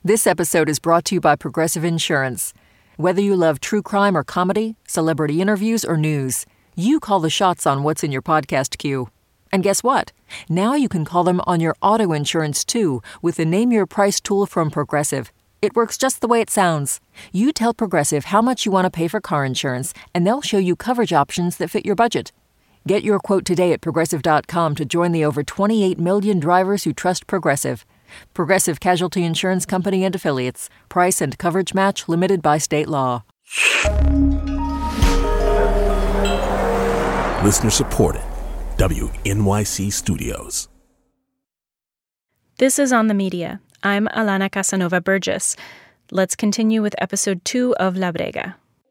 This episode is brought to you by Progressive Insurance. Whether you love true crime or comedy, celebrity interviews or news, you call the shots on what's in your podcast queue. And guess what? Now you can call them on your auto insurance too with the Name Your Price tool from Progressive. It works just the way it sounds. You tell Progressive how much you want to pay for car insurance, and they'll show you coverage options that fit your budget. Get your quote today at Progressive.com to join the over 28 million drivers who trust Progressive. Progressive Casualty Insurance Company and Affiliates. Price and coverage match limited by state law. Listener supported. WNYC Studios. This is On the Media. I'm Alana Casanova Burgess. Let's continue with episode 2 of La Brega.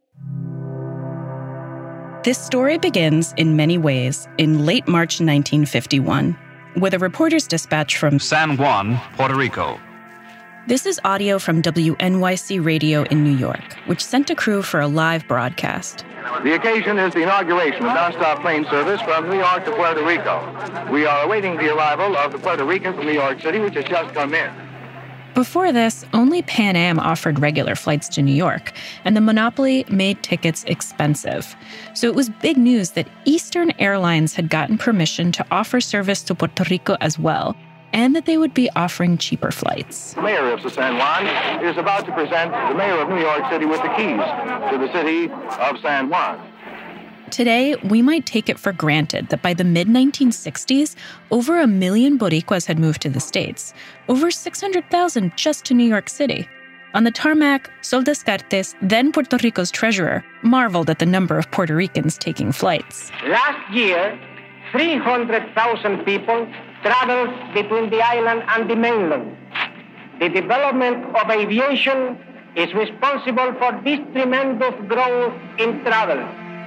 This story begins in many ways in late March 1951 with a reporter's dispatch from San Juan, Puerto Rico. This is audio from WNYC Radio in New York, which sent a crew for a live broadcast. The occasion is the inauguration of nonstop plane service from New York to Puerto Rico. We are awaiting the arrival of the Puerto Rican from New York City, which has just come in. Before this, only Pan Am offered regular flights to New York, and the monopoly made tickets expensive. So it was big news that Eastern Airlines had gotten permission to offer service to Puerto Rico as well, and that they would be offering cheaper flights. The mayor of San Juan is about to present the mayor of New York City with the keys to the city of San Juan. Today, we might take it for granted that by the mid-1960s, over 1 million Boricuas had moved to the States, over 600,000 just to New York City. On the tarmac, Sol Descartes, then Puerto Rico's treasurer, marveled at the number of Puerto Ricans taking flights. Last year, 300,000 people traveled between the island and the mainland. The development of aviation is responsible for this tremendous growth in travel.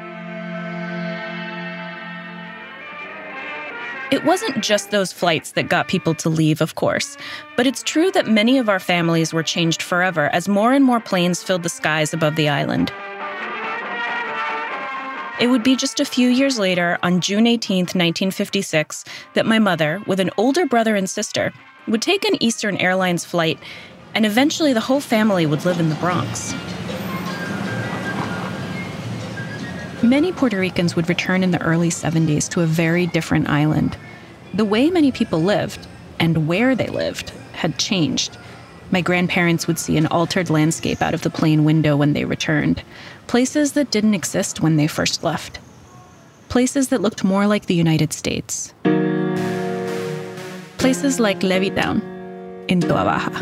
It wasn't just those flights that got people to leave, of course, but it's true that many of our families were changed forever as more and more planes filled the skies above the island. It would be just a few years later, on June 18th, 1956, that my mother, with an older brother and sister, would take an Eastern Airlines flight, and eventually the whole family would live in the Bronx. Many Puerto Ricans would return in the early 70s to a very different island. The way many people lived, and where they lived, had changed. My grandparents would see an altered landscape out of the plane window when they returned. Places that didn't exist when they first left. Places that looked more like the United States. Places like Levittown in Toa Baja.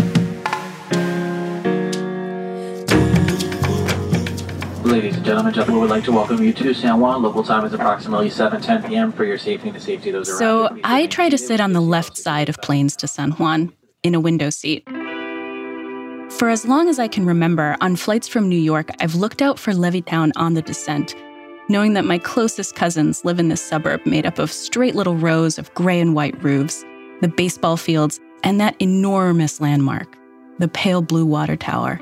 Ladies and gentlemen, we would like to welcome you to San Juan. Local time is approximately 7:10 p.m. For your safety and the safety of those around you. So I try to sit on the left side of planes to San Juan, in a window seat. For as long as I can remember, on flights from New York, I've looked out for Levittown on the descent, knowing that my closest cousins live in this suburb made up of straight little rows of gray and white roofs, the baseball fields, and that enormous landmark, the pale blue water tower.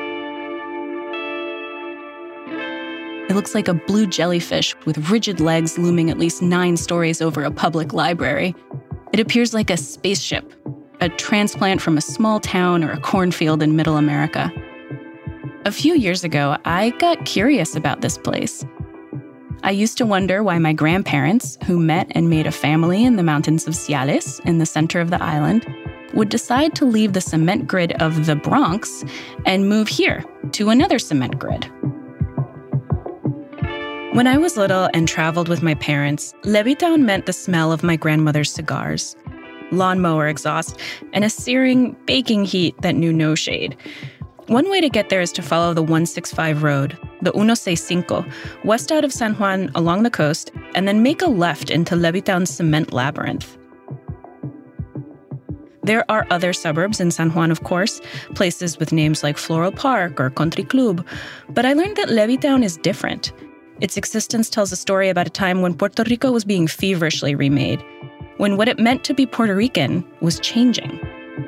It looks like a blue jellyfish with rigid legs looming at least 9 stories over a public library. It appears like a spaceship, a transplant from a small town or a cornfield in Middle America. A few years ago, I got curious about this place. I used to wonder why my grandparents, who met and made a family in the mountains of Ciales, in the center of the island, would decide to leave the cement grid of the Bronx and move here to another cement grid. When I was little and traveled with my parents, Levittown meant the smell of my grandmother's cigars, lawnmower exhaust, and a searing, baking heat that knew no shade. One way to get there is to follow the 165 road, the 165, west out of San Juan along the coast, and then make a left into Levittown's cement labyrinth. There are other suburbs in San Juan, of course, places with names like Floral Park or Country Club, but I learned that Levittown is different. Its existence tells a story about a time when Puerto Rico was being feverishly remade, when what it meant to be Puerto Rican was changing.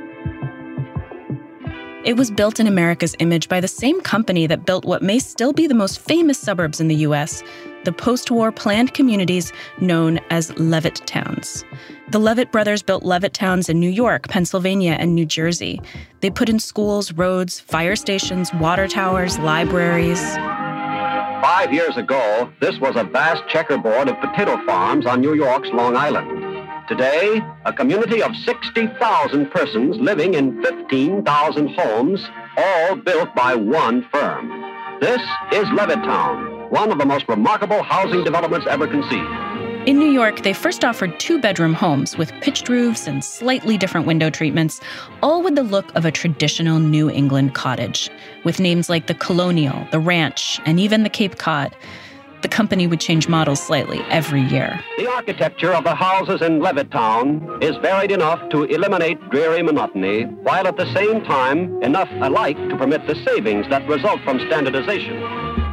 It was built in America's image by the same company that built what may still be the most famous suburbs in the U.S., the post-war planned communities known as Levitt towns. The Levitt brothers built Levittowns in New York, Pennsylvania, and New Jersey. They put in schools, roads, fire stations, water towers, libraries. 5 years ago, this was a vast checkerboard of potato farms on New York's Long Island. Today, a community of 60,000 persons living in 15,000 homes, all built by one firm. This is Levittown, one of the most remarkable housing developments ever conceived. In New York, they first offered 2-bedroom homes with pitched roofs and slightly different window treatments, all with the look of a traditional New England cottage, with names like the Colonial, the Ranch, and even the Cape Cod. The company would change models slightly every year. The architecture of the houses in Levittown is varied enough to eliminate dreary monotony, while at the same time enough alike to permit the savings that result from standardization.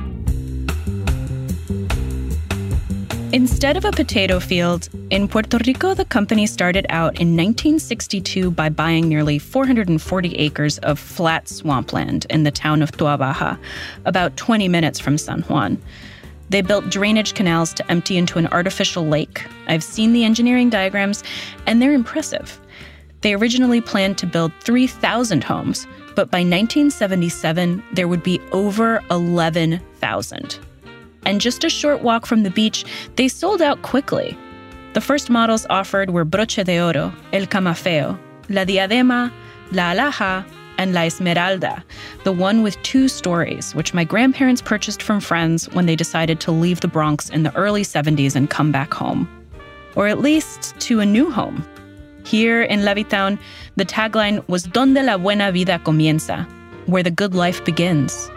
Instead of a potato field, in Puerto Rico, the company started out in 1962 by buying nearly 440 acres of flat swampland in the town of Toa Baja, about 20 minutes from San Juan. They built drainage canals to empty into an artificial lake. I've seen the engineering diagrams, and they're impressive. They originally planned to build 3,000 homes, but by 1977, there would be over 11,000. And just a short walk from the beach, they sold out quickly. The first models offered were Broche de Oro, El Camafeo, La Diadema, La Alhaja, and La Esmeralda, the one with 2 stories, which my grandparents purchased from friends when they decided to leave the Bronx in the early 70s and come back home. Or at least to a new home. Here in Levittown, the tagline was Donde la buena vida comienza, where the good life begins.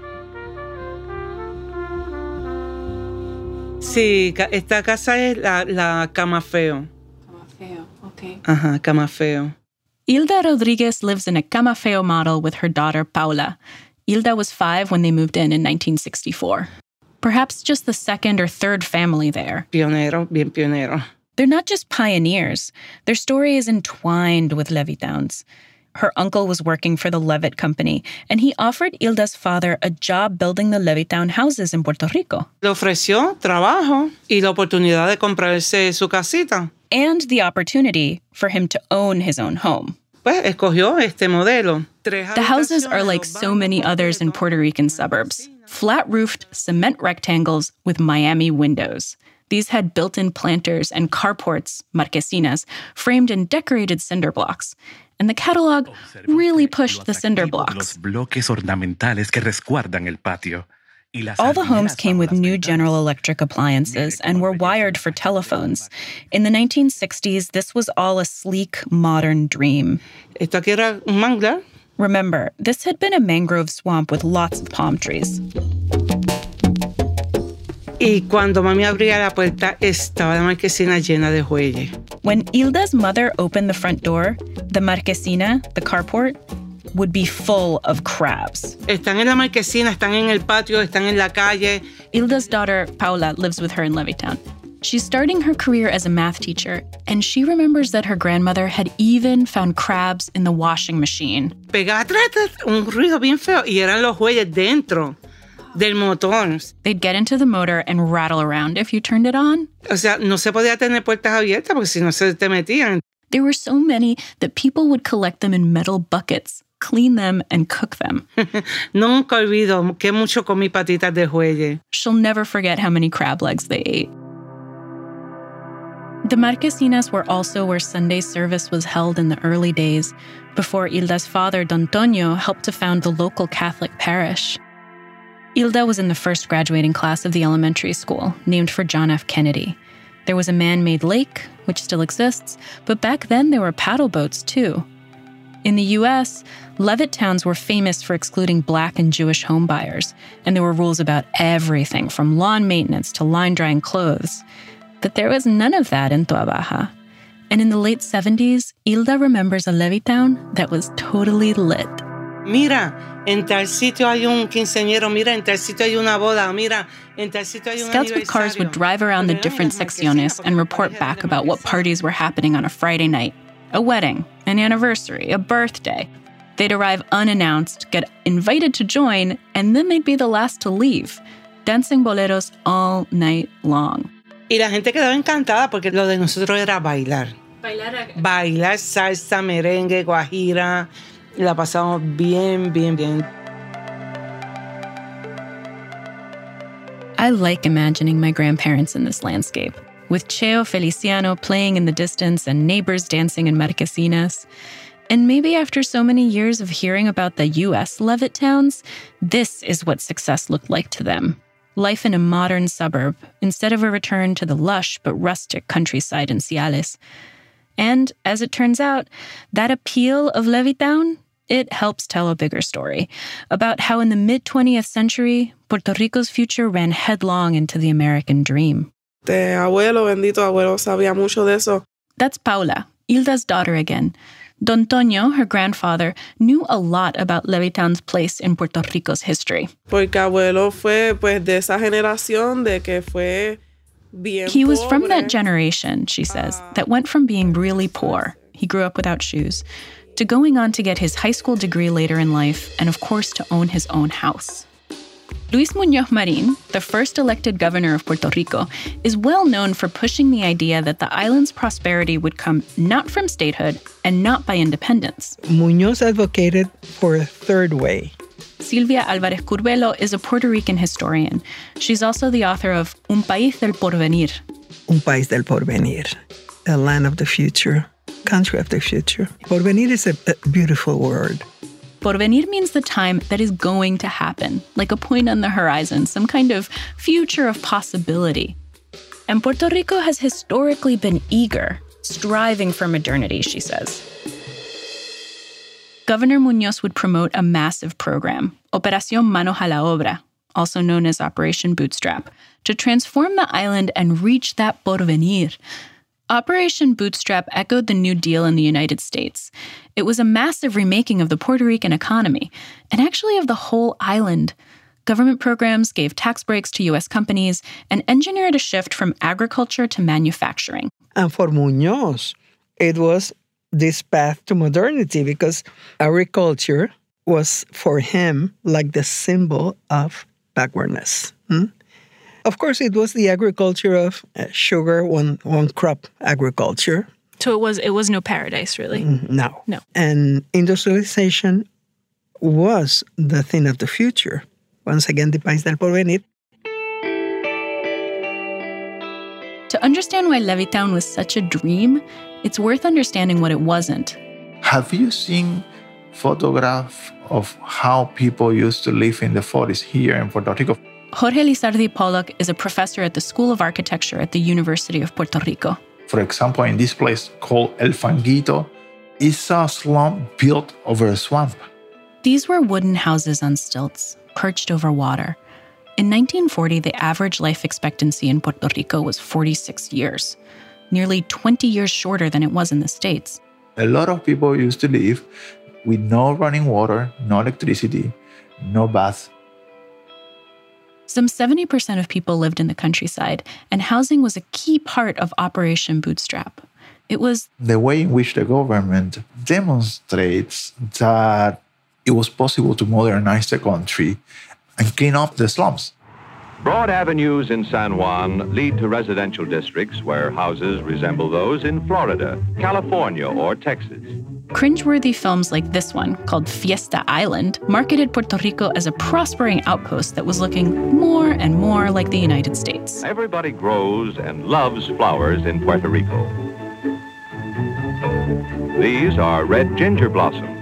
Sí, esta casa es la Camafeo. Camafeo, okay. Ajá, Camafeo. Hilda Rodriguez lives in a Camafeo model with her daughter, Paula. Hilda was 5 when they moved in 1964. Perhaps just the second or third family there. Pionero, bien pionero. They're not just pioneers. Their story is entwined with Levittowns. Her uncle was working for the Levitt Company, and he offered Hilda's father a job building the Levittown houses in Puerto Rico. Le ofreció trabajo y la oportunidad de comprarse su casita. And the opportunity for him to own his own home. Pues escogió este modelo. The houses are like so many others in Puerto Rican suburbs. Flat-roofed cement rectangles with Miami windows. These had built-in planters and carports, marquesinas, framed in decorated cinder blocks. And the catalog really pushed the cinder blocks. All the homes came with new General Electric appliances and were wired for telephones. In the 1960s, this was all a sleek, modern dream. Esto aquí era un manglar. Remember, this had been a mangrove swamp with lots of palm trees. Y cuando mami abría la puerta, estaba la marquesina llena de jueyes. When Hilda's mother opened the front door, the marquesina, the carport, would be full of crabs. Están en la marquesina, están en el patio, están en la calle. Hilda's daughter, Paula, lives with her in Levittown. She's starting her career as a math teacher, and she remembers that her grandmother had even found crabs in the washing machine. Pegaba un ruido bien feo y eran los jueyes dentro del motor. They'd get into the motor and rattle around if you turned it on. O sea, no se podía tener puertas abiertas porque si no se te metían. There were so many that people would collect them in metal buckets, clean them, and cook them. Nunca olvido que mucho comí patitas de jueyes. She'll never forget how many crab legs they ate. The marquesinas were also where Sunday service was held in the early days, before Hilda's father, Don Toño, helped to found the local Catholic parish. Hilda was in the first graduating class of the elementary school, named for John F. Kennedy. There was a man-made lake, which still exists, but back then there were paddle boats too. In the U.S., Levittowns were famous for excluding Black and Jewish homebuyers, and there were rules about everything from lawn maintenance to line-drying clothes. But there was none of that in Toa Baja. And in the late 70s, Hilda remembers a Levittown that was totally lit. Mira, en tal sitio hay un quinceañero, mira, en tal sitio hay una boda, mira, en tal sitio hay un Scouts with cars would drive around the different secciones and report back about what parties were happening on a Friday night. A wedding, an anniversary, a birthday. They'd arrive unannounced, get invited to join, and then they'd be the last to leave, dancing boleros all night long. Y la gente quedaba encantada porque lo de nosotros era bailar. Bailar salsa, merengue, guajira. La pasamos bien, bien, bien. I like imagining my grandparents in this landscape, with Cheo Feliciano playing in the distance and neighbors dancing in marquesinas. And maybe after so many years of hearing about the U.S. Levitt towns, this is what success looked like to them. Life in a modern suburb, instead of a return to the lush but rustic countryside in Ciales. And, as it turns out, that appeal of Levittown, it helps tell a bigger story about how in the mid-20th century, Puerto Rico's future ran headlong into the American dream. Abuelo, bendito abuelo, sabía mucho de eso. That's Paula, Hilda's daughter again. Don Toño, her grandfather, knew a lot about Levittown's place in Puerto Rico's history. Porque abuelo fue pues de esa generación de que fue bien He was from pobre. that generation, she says, that went from being really poor, he grew up without shoes, to going on to get his high school degree later in life, and of course to own his own house. Luis Muñoz Marín, the first elected governor of Puerto Rico, is well known for pushing the idea that the island's prosperity would come not from statehood and not by independence. Muñoz advocated for a third way. Silvia Álvarez Curbelo is a Puerto Rican historian. She's also the author of Un País del Porvenir. Un país del porvenir, a land of the future, country of the future. Porvenir is a beautiful word. Porvenir means the time that is going to happen, like a point on the horizon, some kind of future of possibility. And Puerto Rico has historically been eager, striving for modernity, she says. Governor Muñoz would promote a massive program, Operación Manos a la Obra, also known as Operation Bootstrap, to transform the island and reach that porvenir. Operation Bootstrap echoed the New Deal in the United States. It was a massive remaking of the Puerto Rican economy, and actually of the whole island. Government programs gave tax breaks to U.S. companies and engineered a shift from agriculture to manufacturing. And for Muñoz, it was this path to modernity because agriculture was for him like the symbol of backwardness. Of course, it was the agriculture of sugar, one crop agriculture. So it was no paradise, really? No. No. And industrialization was the thing of the future. Once again, the país del porvenir. To understand why Levittown was such a dream, it's worth understanding what it wasn't. Have you seen photographs of how people used to live in the 40s here in Puerto Rico? Jorge Lizardi Pollock is a professor at the School of Architecture at the University of Puerto Rico. For example, in this place called El Fanguito, it's a slum built over a swamp. These were wooden houses on stilts, perched over water. In 1940, the average life expectancy in Puerto Rico was 46 years, nearly 20 years shorter than it was in the States. A lot of people used to live with no running water, no electricity, no bath. Some 70% of people lived in the countryside, and housing was a key part of Operation Bootstrap. It was the way in which the government demonstrates that it was possible to modernize the country and clean up the slums. Broad avenues in San Juan lead to residential districts where houses resemble those in Florida, California, or Texas. Cringeworthy films like this one, called Fiesta Island, marketed Puerto Rico as a prospering outpost that was looking more and more like the United States. Everybody grows and loves flowers in Puerto Rico. These are red ginger blossoms.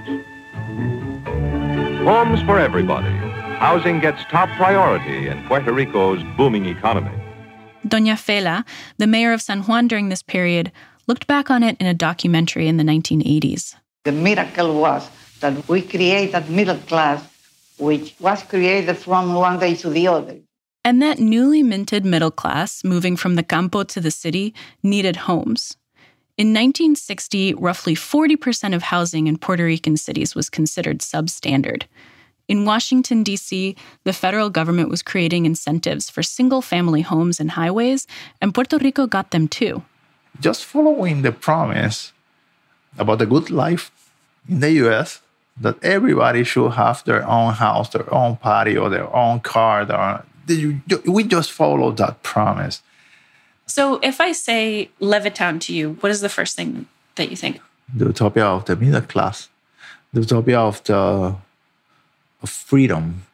Homes for everybody. Housing gets top priority in Puerto Rico's booming economy. Doña Fela, the mayor of San Juan during this period, looked back on it in a documentary in the 1980s. The miracle was that we created middle class, which was created from one day to the other. And that newly minted middle class, moving from the campo to the city, needed homes. In 1960, roughly 40% of housing in Puerto Rican cities was considered substandard. In Washington, D.C., the federal government was creating incentives for single-family homes and highways, and Puerto Rico got them too. Just following the promise about the good life in the U.S., that everybody should have their own house, their own patio, their own car. We just followed that promise. So if I say Levittown to you, what is the first thing that you think? The utopia of the middle class, the utopia of freedom.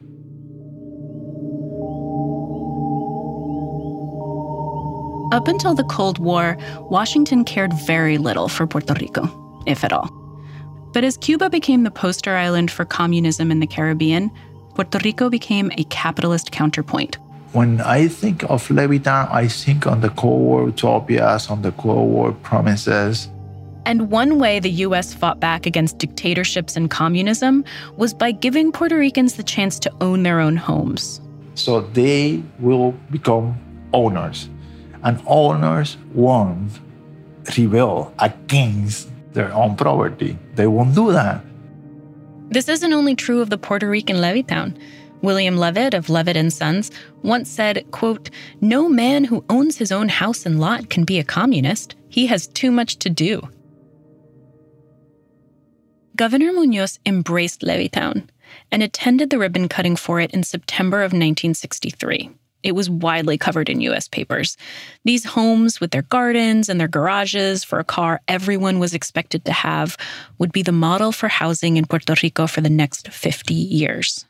Up until the Cold War, Washington cared very little for Puerto Rico, if at all. But as Cuba became the poster island for communism in the Caribbean, Puerto Rico became a capitalist counterpoint. When I think of Levittown, I think on the Cold War utopias, on the Cold War promises. And one way the U.S. fought back against dictatorships and communism was by giving Puerto Ricans the chance to own their own homes. So they will become owners. And owners won't rebel against their own property. They won't do that. This isn't only true of the Puerto Rican Levittown. William Levitt of Levitt & Sons once said, quote, "No man who owns his own house and lot can be a communist. He has too much to do." Governor Muñoz embraced Levittown and attended the ribbon cutting for it in September of 1963. It was widely covered in U.S. papers. These homes with their gardens and their garages for a car everyone was expected to have would be the model for housing in Puerto Rico for the next 50 years.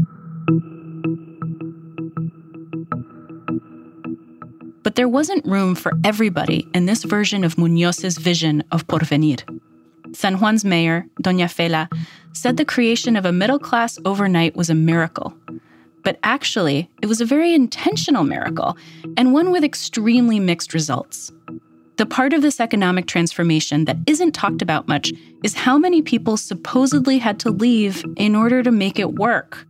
But there wasn't room for everybody in this version of Muñoz's vision of Porvenir. San Juan's mayor, Doña Fela, said the creation of a middle class overnight was a miracle. But actually, it was a very intentional miracle, and one with extremely mixed results. The part of this economic transformation that isn't talked about much is how many people supposedly had to leave in order to make it work.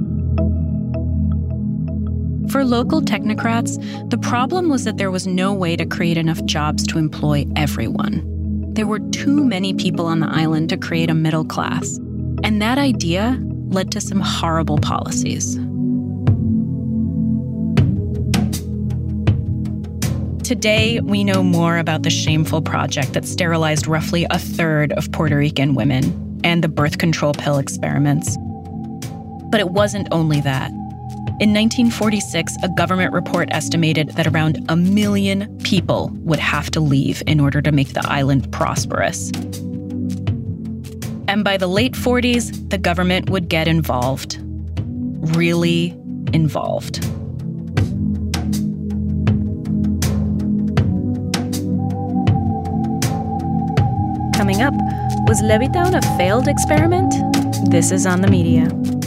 For local technocrats, the problem was that there was no way to create enough jobs to employ everyone. There were too many people on the island to create a middle class, and that idea led to some horrible policies. Today, we know more about the shameful project that sterilized roughly a third of Puerto Rican women and the birth control pill experiments. But it wasn't only that. In 1946, a government report estimated that around 1 million people would have to leave in order to make the island prosperous. And by the late 40s, the government would get involved. Really involved. Coming up, was Levittown a failed experiment? This is On the Media.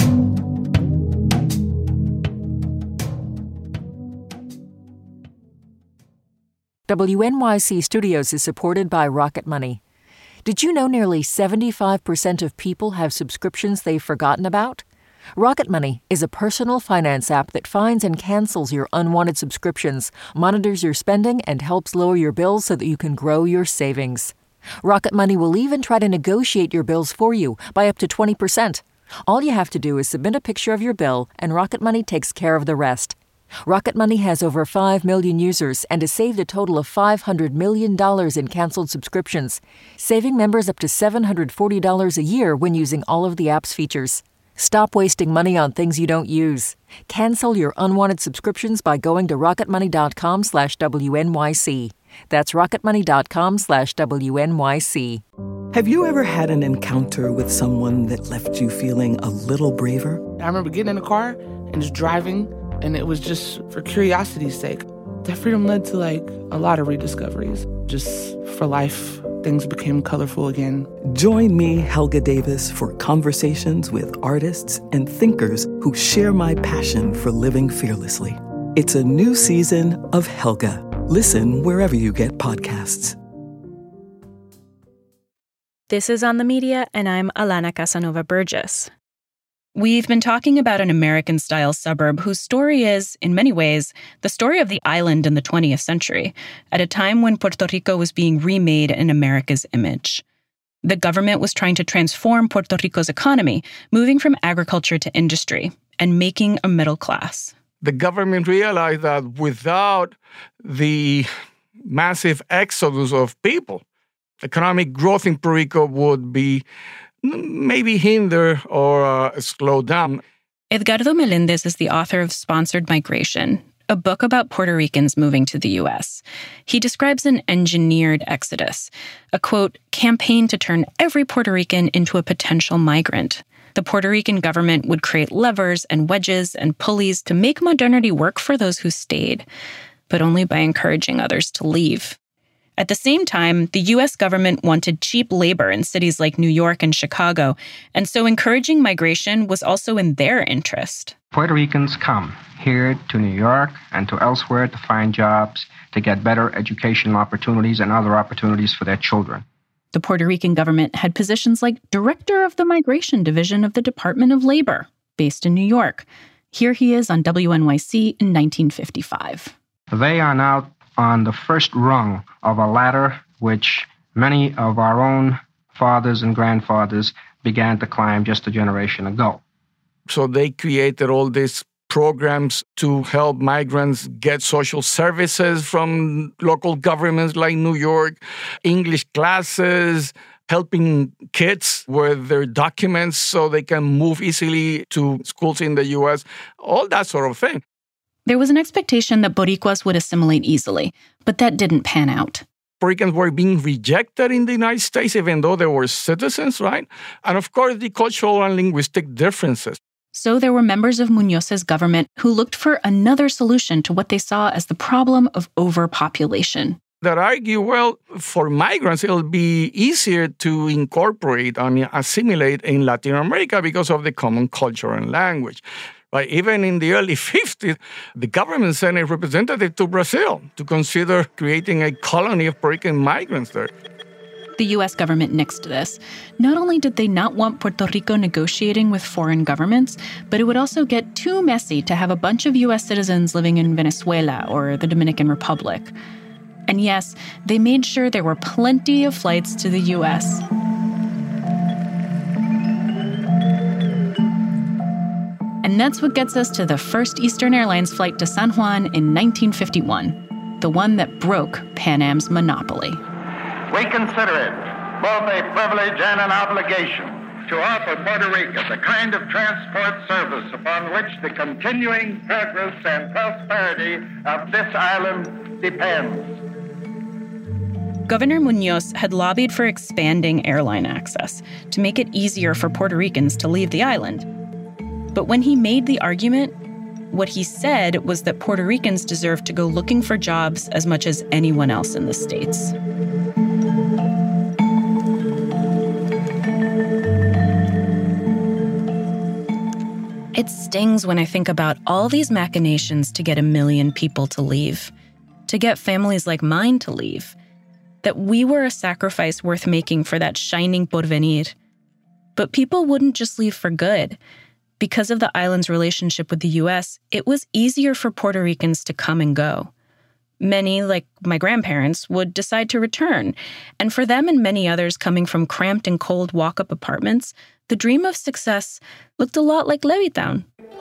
WNYC Studios is supported by Rocket Money. Did you know nearly 75% of people have subscriptions they've forgotten about? Rocket Money is a personal finance app that finds and cancels your unwanted subscriptions, monitors your spending, and helps lower your bills so that you can grow your savings. Rocket Money will even try to negotiate your bills for you by up to 20%. All you have to do is submit a picture of your bill, and Rocket Money takes care of the rest. Rocket Money has over 5 million users and has saved a total of $500 million in canceled subscriptions, saving members up to $740 a year when using all of the app's features. Stop wasting money on things you don't use. Cancel your unwanted subscriptions by going to rocketmoney.com/WNYC. That's rocketmoney.com/WNYC. Have you ever had an encounter with someone that left you feeling a little braver? I remember getting in a car and just driving, and it was just for curiosity's sake. That freedom led to a lot of rediscoveries. Just for life, things became colorful again. Join me, Helga Davis, for conversations with artists and thinkers who share my passion for living fearlessly. It's a new season of Helga. Listen wherever you get podcasts. This is On the Media, and I'm Alana Casanova Burgess. We've been talking about an American-style suburb whose story is, in many ways, the story of the island in the 20th century, at a time when Puerto Rico was being remade in America's image. The government was trying to transform Puerto Rico's economy, moving from agriculture to industry, and making a middle class. The government realized that without the massive exodus of people, economic growth in Puerto Rico would be maybe hinder or slow down. Edgardo Melendez is the author of Sponsored Migration, a book about Puerto Ricans moving to the U.S. He describes an engineered exodus, a, quote, campaign to turn every Puerto Rican into a potential migrant. The Puerto Rican government would create levers and wedges and pulleys to make modernity work for those who stayed, but only by encouraging others to leave. At the same time, the U.S. government wanted cheap labor in cities like New York and Chicago, and so encouraging migration was also in their interest. Puerto Ricans come here to New York and to elsewhere to find jobs, to get better educational opportunities and other opportunities for their children. The Puerto Rican government had positions like Director of the Migration Division of the Department of Labor, based in New York. Here he is on WNYC in 1955. They are now on the first rung of a ladder which many of our own fathers and grandfathers began to climb just a generation ago. So they created all these programs to help migrants get social services from local governments like New York, English classes, helping kids with their documents so they can move easily to schools in the U.S., all that sort of thing. There was an expectation that Boricuas would assimilate easily, but that didn't pan out. Puerto Ricans were being rejected in the United States, even though they were citizens, right? And of course, the cultural and linguistic differences. So there were members of Muñoz's government who looked for another solution to what they saw as the problem of overpopulation. That argue, well, for migrants, it'll be easier to incorporate and assimilate in Latin America because of the common culture and language. Like even in the early 50s, the government sent a representative to Brazil to consider creating a colony of Puerto Rican migrants there. The U.S. government nixed this. Not only did they not want Puerto Rico negotiating with foreign governments, but it would also get too messy to have a bunch of U.S. citizens living in Venezuela or the Dominican Republic. And yes, they made sure there were plenty of flights to the U.S. And that's what gets us to the first Eastern Airlines flight to San Juan in 1951, the one that broke Pan Am's monopoly. We consider it both a privilege and an obligation to offer Puerto Rico the kind of transport service upon which the continuing progress and prosperity of this island depends. Governor Muñoz had lobbied for expanding airline access to make it easier for Puerto Ricans to leave the island. But when he made the argument, what he said was that Puerto Ricans deserved to go looking for jobs as much as anyone else in the States. It stings when I think about all these machinations to get 1 million people to leave, to get families like mine to leave, that we were a sacrifice worth making for that shining porvenir. But people wouldn't just leave for good. Because of the island's relationship with the U.S., it was easier for Puerto Ricans to come and go. Many, like my grandparents, would decide to return. And for them and many others coming from cramped and cold walk-up apartments, the dream of success looked a lot like Levittown.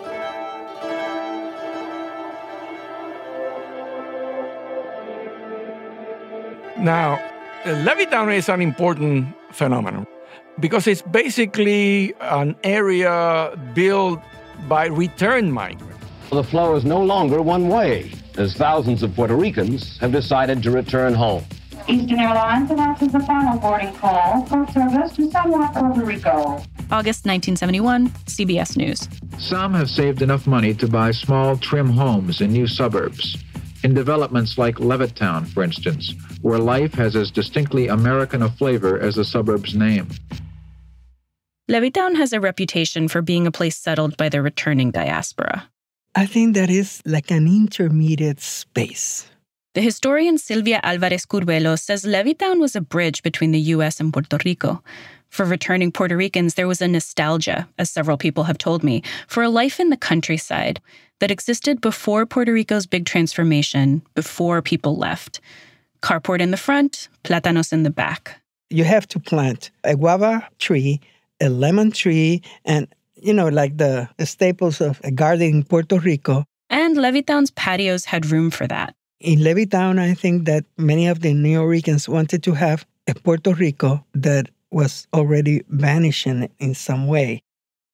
Now, Levittown is an important phenomenon because it's basically an area built by return migrants. The flow is no longer one way, as thousands of Puerto Ricans have decided to return home. Eastern Airlines announces the final boarding call for service to San Juan, Puerto Rico. August 1971, CBS News. Some have saved enough money to buy small, trim homes in new suburbs. In developments like Levittown, for instance, where life has as distinctly American a flavor as the suburb's name. Levittown has a reputation for being a place settled by the returning diaspora. I think that is like an intermediate space. The historian Silvia Alvarez Curbelo says Levittown was a bridge between the U.S. and Puerto Rico. For returning Puerto Ricans, there was a nostalgia, as several people have told me, for a life in the countryside that existed before Puerto Rico's big transformation, before people left. Carport in the front, plátanos in the back. You have to plant a guava tree, a lemon tree, and, like the staples of a garden in Puerto Rico. And Levittown's patios had room for that. In Levittown, I think that many of the Nuyorican wanted to have a Puerto Rico that was already vanishing in some way.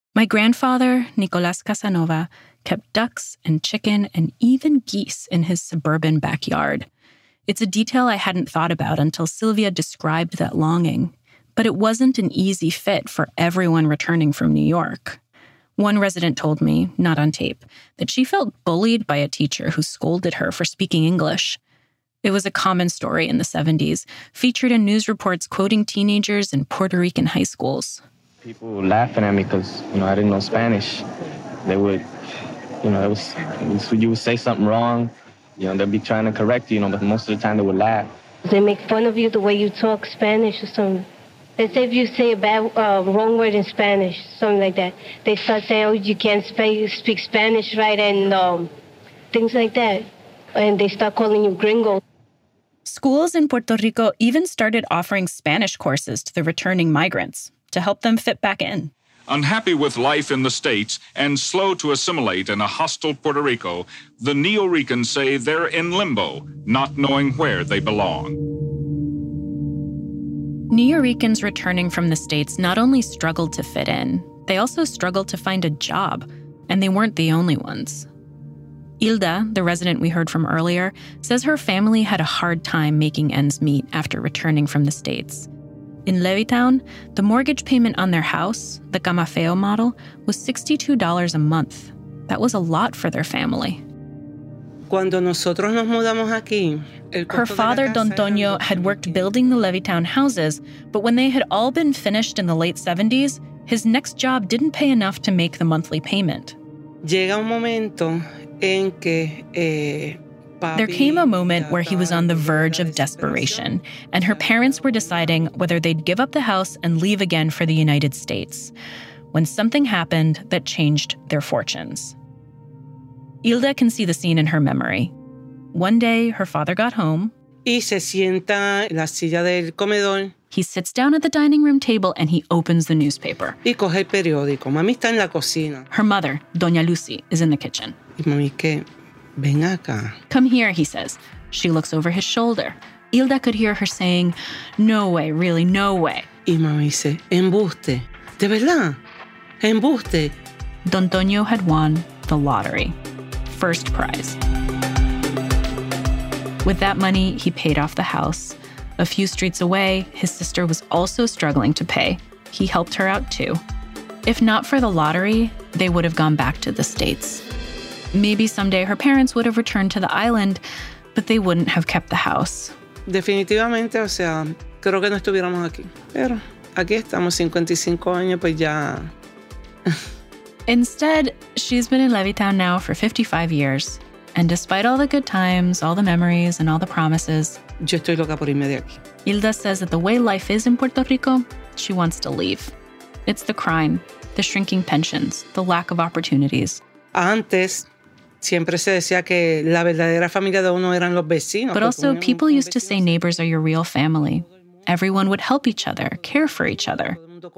My grandfather, Nicolas Casanova, kept ducks and chicken and even geese in his suburban backyard. It's a detail I hadn't thought about until Sylvia described that longing. But it wasn't an easy fit for everyone returning from New York. One resident told me, not on tape, that she felt bullied by a teacher who scolded her for speaking English. It was a common story in the 70s, featured in news reports quoting teenagers in Puerto Rican high schools. People were laughing at me because, I didn't know Spanish. They would, you would say something wrong, they'd be trying to correct you, but most of the time they would laugh. They make fun of you the way you talk Spanish or something. Let's say if you say a bad, wrong word in Spanish, something like that. They start saying, oh, you can't speak Spanish right, and things like that. And they start calling you gringo. Schools in Puerto Rico even started offering Spanish courses to the returning migrants to help them fit back in. Unhappy with life in the States and slow to assimilate in a hostile Puerto Rico, the Neo-Ricans say they're in limbo, not knowing where they belong. Neo-Ricans returning from the States not only struggled to fit in, they also struggled to find a job, and they weren't the only ones. Hilda, the resident we heard from earlier, says her family had a hard time making ends meet after returning from the States. In Levittown, the mortgage payment on their house, the Camafeo model, was $62 a month. That was a lot for their family. Cuando nosotros nos mudamos aquí, her father, Don Toño, had worked building the Levittown houses, but when they had all been finished in the late 70s, his next job didn't pay enough to make the monthly payment. Llega un momento en que, there came a moment where he was on the verge of desperation, and her parents were deciding whether they'd give up the house and leave again for the United States, when something happened that changed their fortunes. Hilda can see the scene in her memory. One day, her father got home. Y se sienta en la silla del comedor. He sits down at the dining room table and he opens the newspaper. Y coge el periódico. Mami está en la cocina. Her mother, Doña Lucy, is in the kitchen. Y mami, ¿qué? Ven acá. Come here, he says. She looks over his shoulder. Hilda could hear her saying, no way, really, no way. Y mami dice, embuste. ¿De verdad? Embuste. Don Toño had won the lottery. First prize. With that money, he paid off the house. A few streets away, his sister was also struggling to pay. He helped her out too. If not for the lottery, they would have gone back to the States. Maybe someday her parents would have returned to the island, but they wouldn't have kept the house. Definitivamente, creo que no estuviéramos aquí. Pero aquí estamos 55 años, pues ya. Instead, she's been in Levittown now for 55 years. And despite all the good times, all the memories, and all the promises, yo estoy loca por irme de aquí. Hilda says that the way life is in Puerto Rico, she wants to leave. It's the crime, the shrinking pensions, the lack of opportunities. Antes, siempre se decía que la verdadera familia de uno eran los vecinos. But also, people used to say neighbors are your real family. Everyone would help each other, care for each other.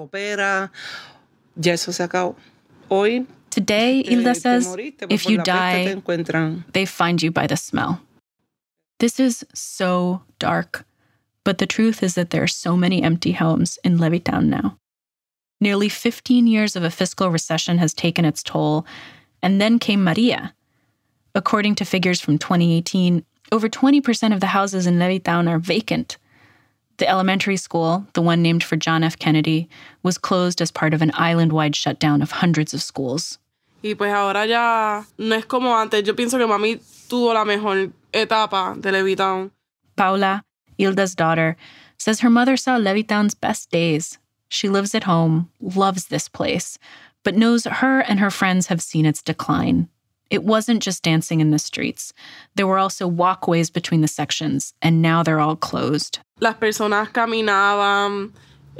Ya eso se acabó. Hoy, today, Hilda says, if you die, they find you by the smell. This is so dark, but the truth is that there are so many empty homes in Levittown now. Nearly 15 years of a fiscal recession has taken its toll, and then came Maria. According to figures from 2018, over 20% of the houses in Levittown are vacant. The elementary school, the one named for John F. Kennedy, was closed as part of an island-wide shutdown of hundreds of schools. Y pues ahora ya no es como antes. Yo pienso que mami tuvo la mejor etapa de Levittown. Paula, Hilda's daughter, says her mother saw Levittown's best days. She lives at home, loves this place, but knows her and her friends have seen its decline. It wasn't just dancing in the streets. There were also walkways between the sections, and now they're all closed. Las personas caminaban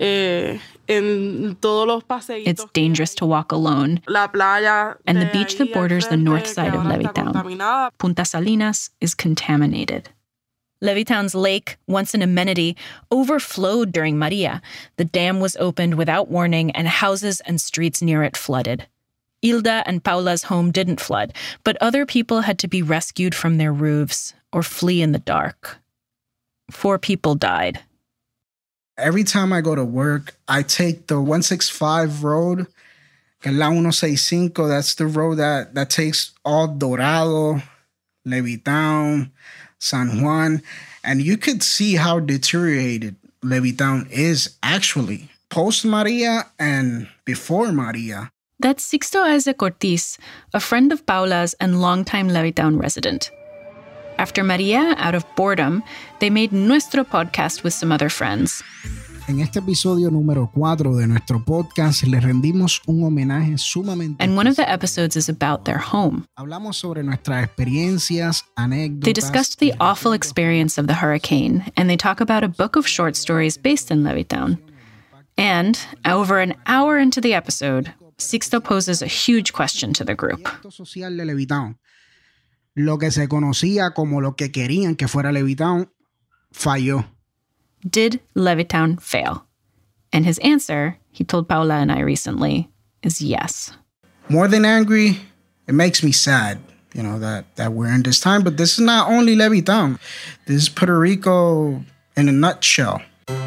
en todos los paseitos. It's dangerous to walk alone. La playa and the beach that borders the north side of Levittown, Punta Salinas, is contaminated. Levittown's lake, once an amenity, overflowed during Maria. The dam was opened without warning, and houses and streets near it flooded. Hilda and Paula's home didn't flood, but other people had to be rescued from their roofs or flee in the dark. 4 people died. Every time I go to work, I take the 165 road, que es la 165. That's the road that takes all Dorado, Levittown, San Juan. And you could see how deteriorated Levittown is actually post Maria and before Maria. That's Sixto Isaac Ortiz, a friend of Paula's and longtime Levittown resident. After Maria, out of boredom, they made Nuestro podcast with some other friends. En este episodio número 4 de nuestro podcast, le rendimos un homenaje sumamente. And one of the episodes is about their home. Hablamos sobre nuestras experiencias, anécdotas. They discussed the awful experience of the hurricane, and they talk about a book of short stories based in Levittown. And, over an hour into the episode, Sixto poses a huge question to the group. Social de Levittown, lo que se conocía como lo que querían que fuera Levittown, falló. Did Levittown fail? And his answer, he told Paula and I recently, is yes. More than angry, it makes me sad, that we're in this time. But this is not only Levittown. This is Puerto Rico in a nutshell.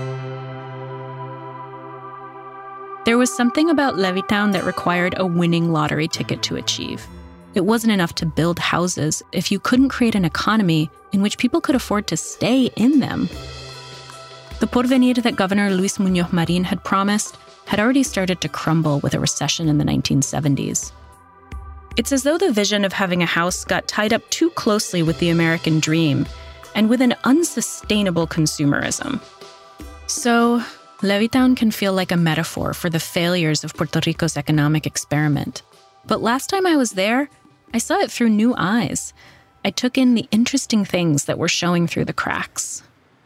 There was something about Levittown that required a winning lottery ticket to achieve. It wasn't enough to build houses if you couldn't create an economy in which people could afford to stay in them. The porvenir that Governor Luis Muñoz Marin had promised had already started to crumble with a recession in the 1970s. It's as though the vision of having a house got tied up too closely with the American dream and with an unsustainable consumerism. So, Levittown can feel like a metaphor for the failures of Puerto Rico's economic experiment. But last time I was there, I saw it through new eyes. I took in the interesting things that were showing through the cracks.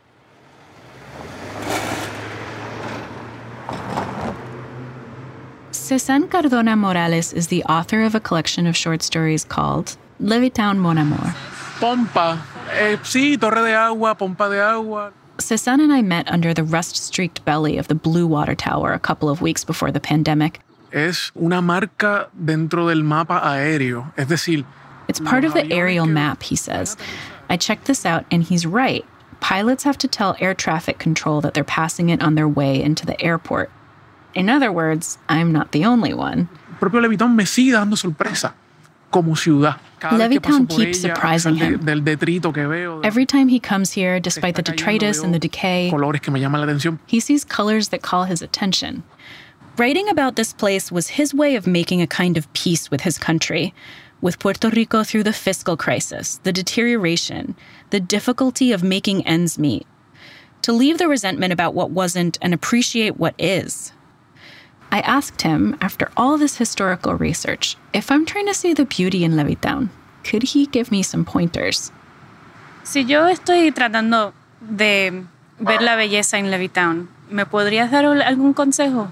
Cézanne Cardona Morales is the author of a collection of short stories called Levittown Mon Amour. Pompa. Sí, torre de agua, pompa de agua. Cézanne and I met under the rust-streaked belly of the Blue Water Tower a couple of weeks before the pandemic. Es una marca dentro del mapa aéreo. Es decir, it's part of the aerial map, he says. I checked this out, and he's right. Pilots have to tell air traffic control that they're passing it on their way into the airport. In other words, I'm not the only one. Propio Levittown me sigue dando sorpresa como ciudad. Levittown keeps surprising him. Every time he comes here, despite the detritus and the decay, he sees colors that call his attention. Writing about this place was his way of making a kind of peace with his country, with Puerto Rico through the fiscal crisis, the deterioration, the difficulty of making ends meet. To leave the resentment about what wasn't and appreciate what is. I asked him, after all this historical research, if I'm trying to see the beauty in Levittown, could he give me some pointers? Si yo estoy tratando de ver la belleza en Levittown, ¿me podrías dar algún consejo?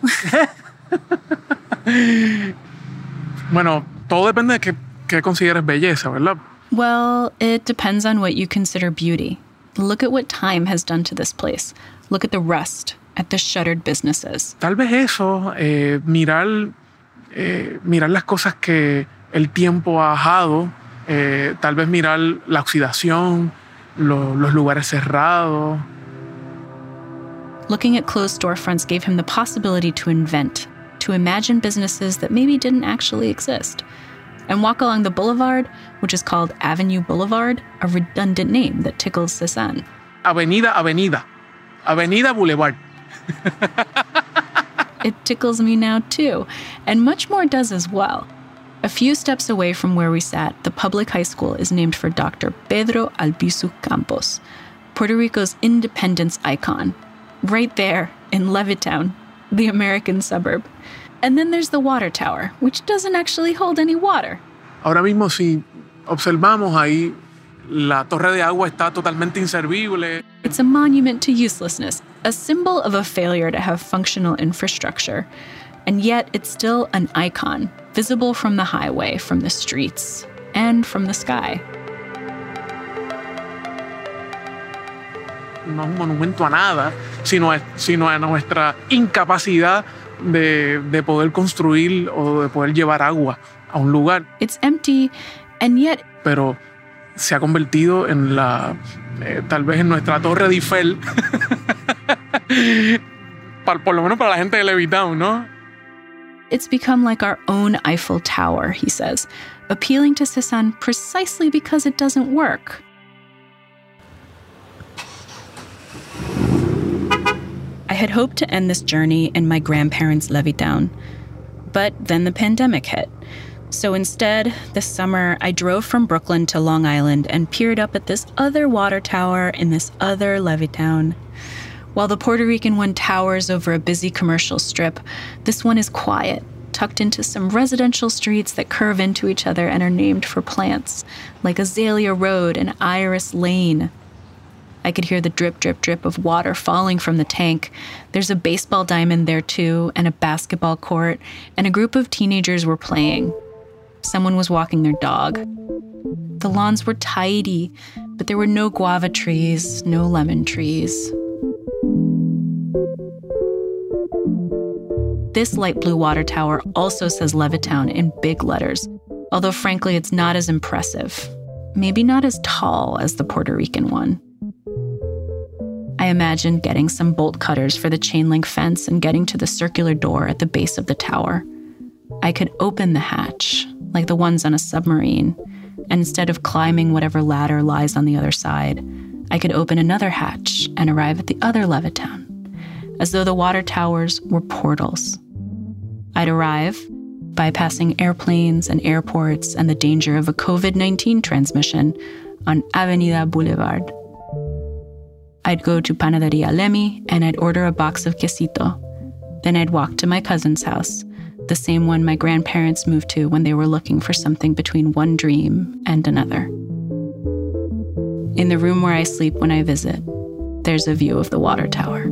Bueno, todo depende de qué consideres belleza, ¿verdad? Well, it depends on what you consider beauty. Look at what time has done to this place. Look at the rust, at the shuttered businesses. Tal vez eso, mirar las cosas que el tiempo ha dejado, tal vez mirar la oxidación, los lugares cerrados. Looking at closed storefronts gave him the possibility to invent, to imagine businesses that maybe didn't actually exist. And walk along the boulevard, which is called Avenue Boulevard, a redundant name that tickles Cézanne. Avenida Boulevard. It tickles me now too, and much more does as well. A few steps away from where we sat, the public high school is named for Dr. Pedro Albizu Campos, Puerto Rico's independence icon, right there in Levittown, the American suburb. And then there's the water tower, which doesn't actually hold any water. Ahora mismo, si observamos ahí, la torre de agua está totalmente inservible. It's a monument to uselessness, a symbol of a failure to have functional infrastructure. And yet it's still an icon, visible from the highway, from the streets, and from the sky. No es un monumento a nada, sino a nuestra incapacidad de poder construir o de poder llevar agua a un lugar. It's empty, and yet... Pero se ha convertido en tal vez en nuestra torre de Eiffel. Por lo menos para la gente de Levittown, ¿no? It's become like our own Eiffel Tower, he says, appealing to Cézanne precisely because it doesn't work. I had hoped to end this journey in my grandparents' Levittown, but then the pandemic hit. So instead, this summer, I drove from Brooklyn to Long Island and peered up at this other water tower in this other Levittown. While the Puerto Rican one towers over a busy commercial strip, this one is quiet, tucked into some residential streets that curve into each other and are named for plants, like Azalea Road and Iris Lane. I could hear the drip, drip, drip of water falling from the tank. There's a baseball diamond there too, and a basketball court, and a group of teenagers were playing. Someone was walking their dog. The lawns were tidy, but there were no guava trees, no lemon trees. This light blue water tower also says Levittown in big letters, although frankly it's not as impressive. Maybe not as tall as the Puerto Rican one. I imagined getting some bolt cutters for the chain link fence and getting to the circular door at the base of the tower. I could open the hatch, like the ones on a submarine, and instead of climbing whatever ladder lies on the other side, I could open another hatch and arrive at the other Levittown, as though the water towers were portals. I'd arrive, bypassing airplanes and airports and the danger of a COVID-19 transmission on Avenida Boulevard. I'd go to Panaderia Lemmy and I'd order a box of quesito. Then I'd walk to my cousin's house, the same one my grandparents moved to when they were looking for something between one dream and another. In the room where I sleep when I visit, there's a view of the water tower.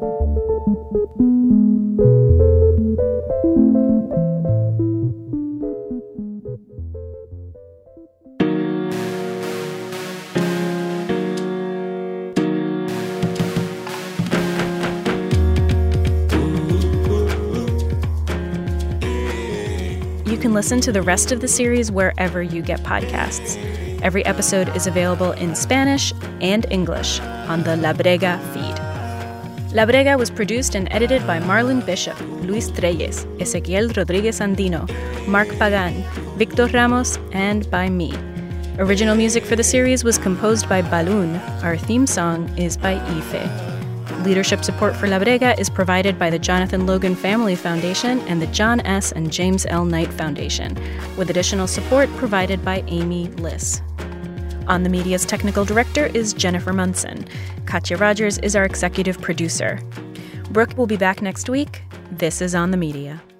You can listen to the rest of the series wherever you get podcasts. Every episode is available in Spanish and English on the La Brega feed. La Brega was produced and edited by Marlon Bishop, Luis Treyes, Ezequiel Rodriguez Andino, Mark Pagan, Victor Ramos, and by me. Original music for the series was composed by Balloon. Our theme song is by Ife. Leadership support for La Brega is provided by the Jonathan Logan Family Foundation and the John S. and James L. Knight Foundation, with additional support provided by Amy Liss. On the Media's technical director is Jennifer Munson. Katya Rogers is our executive producer. Brooke will be back next week. This is On the Media.